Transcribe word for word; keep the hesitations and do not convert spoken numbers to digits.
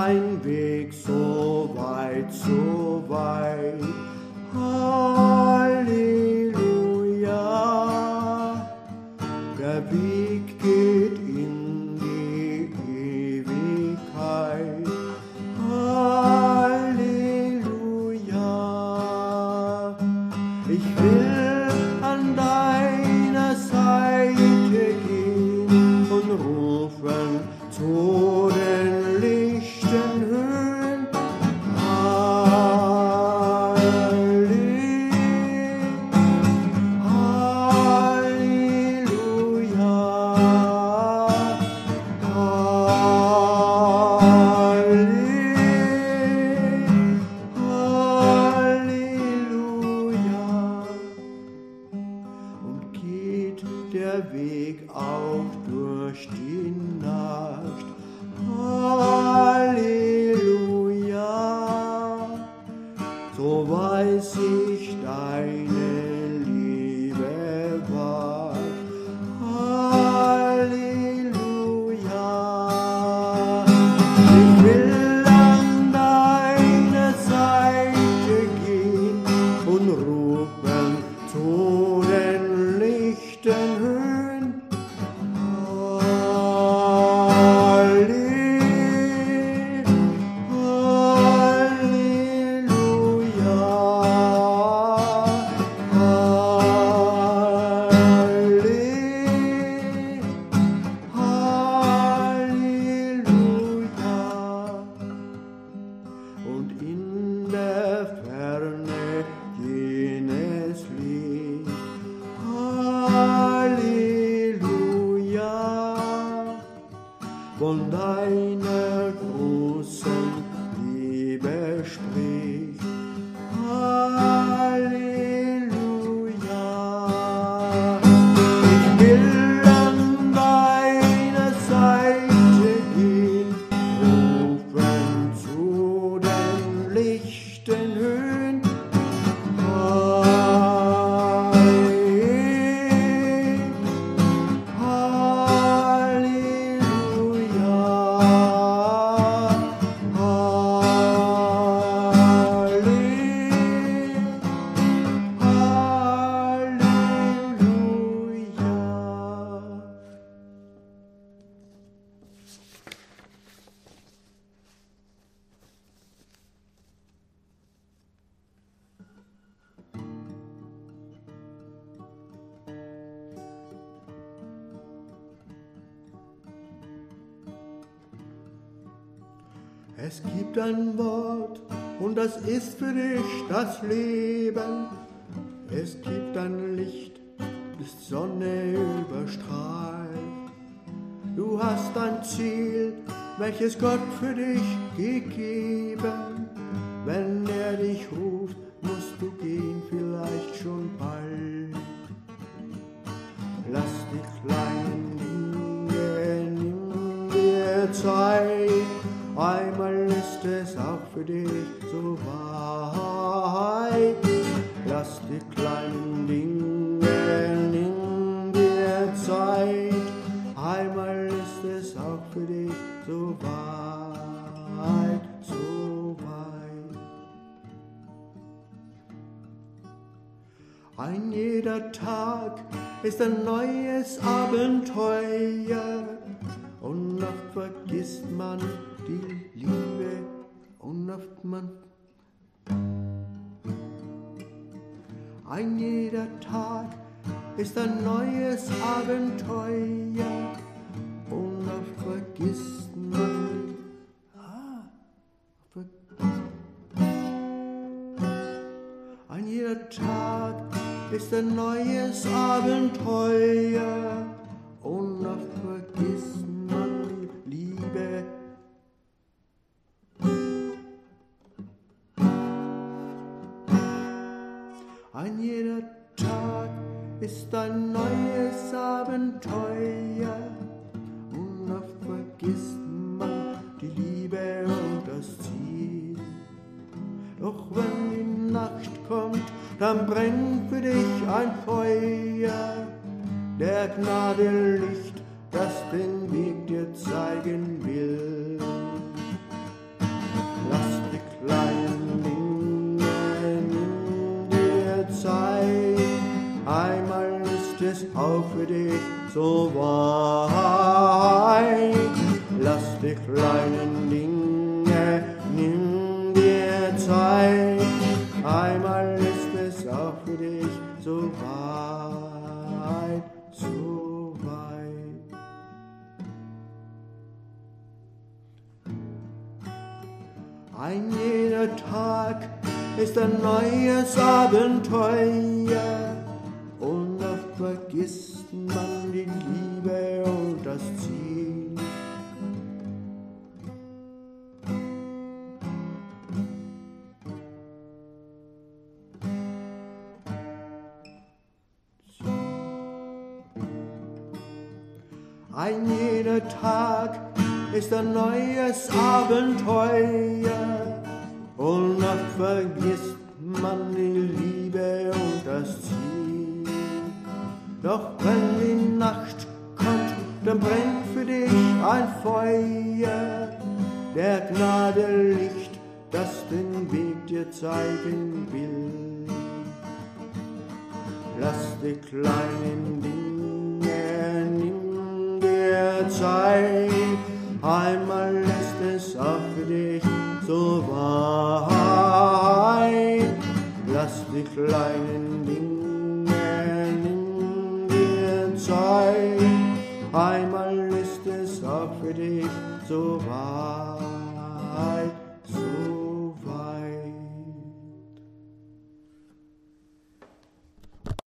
ein Weg so weit, so weit. Halleluja, der Weg geht in die Ewigkeit. Halleluja, ich will an deiner Seite gehen und rufen zu den lichten Höhen. Der Weg auch durch die Nacht. Halleluja, so weiß ich deine Liebe wahrt. Halleluja, ich will an deine Seite gehen und rufen zu den lichten Höhen. Und in der Ferne jenes Licht. Halleluja, von deiner großen Liebe spricht. Halleluja, ich will an deiner Seite gehen, rufen zu den lichten Höhen. Es gibt ein Wort und das ist für dich das Leben. Es gibt ein Licht, das Sonne überstrahlt. Du hast ein Ziel, welches Gott für dich gegeben. Wenn er dich ruft, musst du gehen, vielleicht schon bald. Lass die kleinen Dinge, nimm dir Zeit. Einmal ist es auch für dich so weit. Lass die kleinen Dinge, nimm dir Zeit. Einmal ist es auch für dich so weit, so weit. Ein jeder Tag ist ein neues Abenteuer und oft vergisst man die Liebe und oft man. Ein jeder Tag ist ein neues Abenteuer und oft vergisst man. Ah, ver ein jeder Tag ist ein neues Abenteuer und oft vergisst man die Liebe. Ein jeder Tag ist ein neues Abenteuer und oft vergisst man die Liebe und das Ziel. Doch wenn die Nacht kommt, dann brennt für dich ein Feuer der Gnade Licht, das den Weg dir zeigen will. einmal ist es auch für dich so weit. Lass die kleinen Dinge, nimm dir Zeit, einmal ist es auch für dich so weit, so weit. Ein jeder Tag ist ein neues Abenteuer und oft vergisst man die Liebe und das Ziel. Ein jeder Tag ist ein neues Abenteuer und oft vergisst man die Liebe und das Ziel. Doch wenn die Nacht kommt, dann brennt für dich ein Feuer der Gnade Licht, das den Weg dir zeigen will. Lass die kleinen Dinge, nimm dir Zeit, einmal ist es auch für dich so weit. Lass die kleinen Dinge, nimm dir Zeit, einmal ist es auch für dich so weit.